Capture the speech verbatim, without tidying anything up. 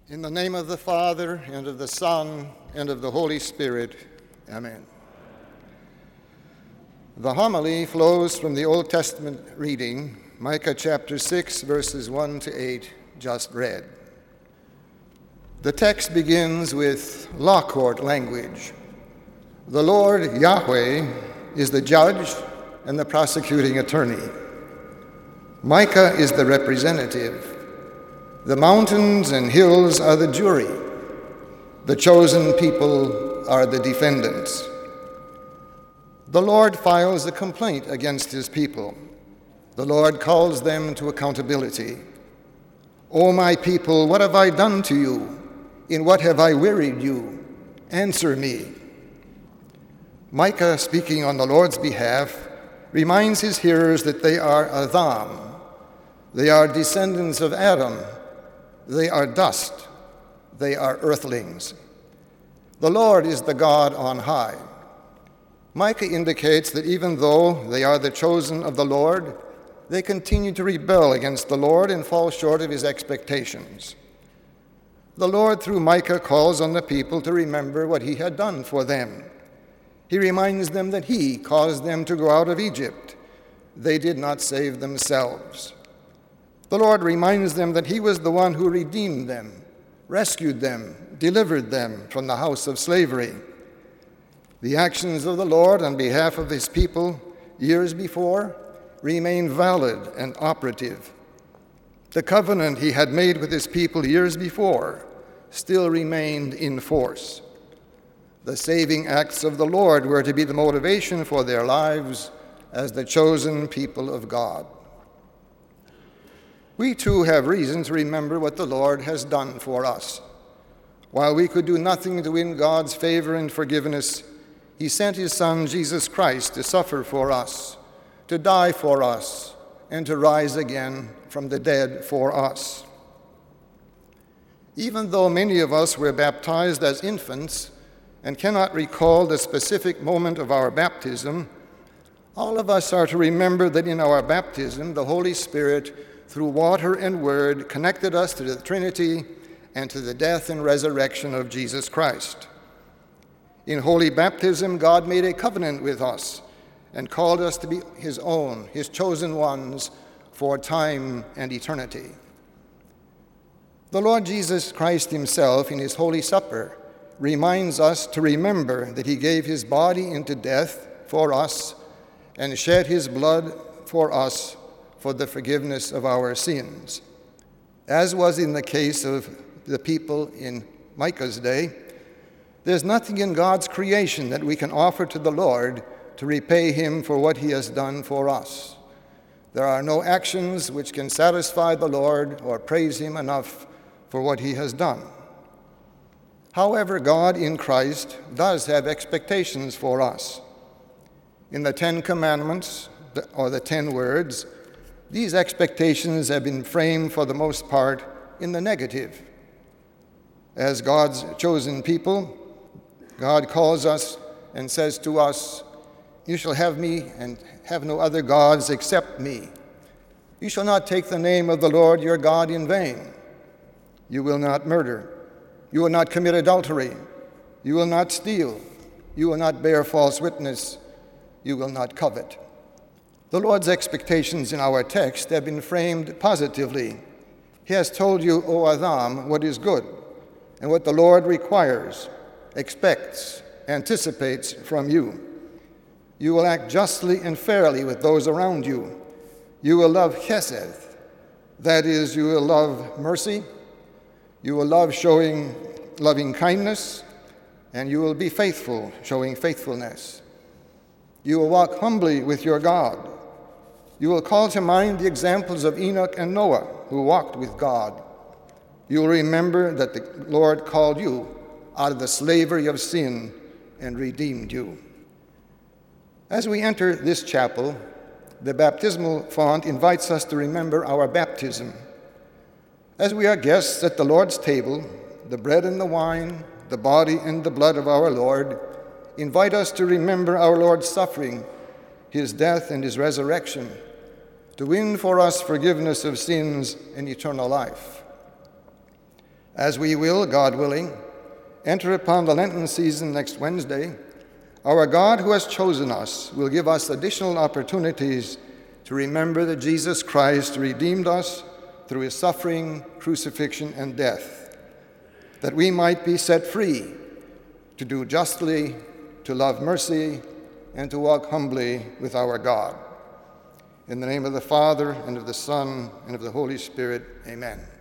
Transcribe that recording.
In the name of the Father, and of the Son, and of the Holy Spirit. Amen. The homily flows from the Old Testament reading, Micah chapter six, verses one to eight, just read. The text begins with law court language. The Lord Yahweh is the judge and the prosecuting attorney. Micah is the representative. The mountains and hills are the jury. The chosen people are the defendants. The Lord files a complaint against his people. The Lord calls them to accountability. O my people, what have I done to you? In what have I wearied you? Answer me. Micah, speaking on the Lord's behalf, reminds his hearers that they are Adam. They are descendants of Adam. They are dust. They are earthlings. The Lord is the God on high. Micah indicates that even though they are the chosen of the Lord, they continue to rebel against the Lord and fall short of his expectations. The Lord, through Micah, calls on the people to remember what he had done for them. He reminds them that he caused them to go out of Egypt. They did not save themselves. The Lord reminds them that he was the one who redeemed them, rescued them, delivered them from the house of slavery. The actions of the Lord on behalf of his people years before remain valid and operative. The covenant he had made with his people years before still remained in force. The saving acts of the Lord were to be the motivation for their lives as the chosen people of God. We too have reason to remember what the Lord has done for us. While we could do nothing to win God's favor and forgiveness, he sent his Son, Jesus Christ, to suffer for us, to die for us, and to rise again from the dead for us. Even though many of us were baptized as infants and cannot recall the specific moment of our baptism, all of us are to remember that in our baptism, the Holy Spirit, through water and word, connected us to the Trinity and to the death and resurrection of Jesus Christ. In holy baptism, God made a covenant with us and called us to be his own, his chosen ones, for time and eternity. The Lord Jesus Christ himself, in his Holy Supper, reminds us to remember that he gave his body into death for us and shed his blood for us for the forgiveness of our sins. As was in the case of the people in Micah's day, there's nothing in God's creation that we can offer to the Lord to repay him for what he has done for us. There are no actions which can satisfy the Lord or praise him enough for what he has done. However, God in Christ does have expectations for us. In the Ten Commandments, or the Ten Words, these expectations have been framed for the most part in the negative. As God's chosen people, God calls us and says to us, "You shall have me and have no other gods except me. You shall not take the name of the Lord your God in vain. You will not murder. You will not commit adultery. You will not steal. You will not bear false witness. You will not covet." The Lord's expectations in our text have been framed positively. He has told you, O Adam, what is good, and what the Lord requires, expects, anticipates from you. You will act justly and fairly with those around you. You will love chesed, that is, you will love mercy. You will love showing loving kindness, and you will be faithful, showing faithfulness. You will walk humbly with your God. You will call to mind the examples of Enoch and Noah, who walked with God. You will remember that the Lord called you out of the slavery of sin and redeemed you. As we enter this chapel, the baptismal font invites us to remember our baptism. As we are guests at the Lord's table, the bread and the wine, the body and the blood of our Lord, invite us to remember our Lord's suffering, his death and his resurrection, to win for us forgiveness of sins and eternal life. As we will, God willing, enter upon the Lenten season next Wednesday, our God who has chosen us will give us additional opportunities to remember that Jesus Christ redeemed us through his suffering, crucifixion, and death, that we might be set free to do justly, to love mercy, and to walk humbly with our God. In the name of the Father, and of the Son, and of the Holy Spirit, amen.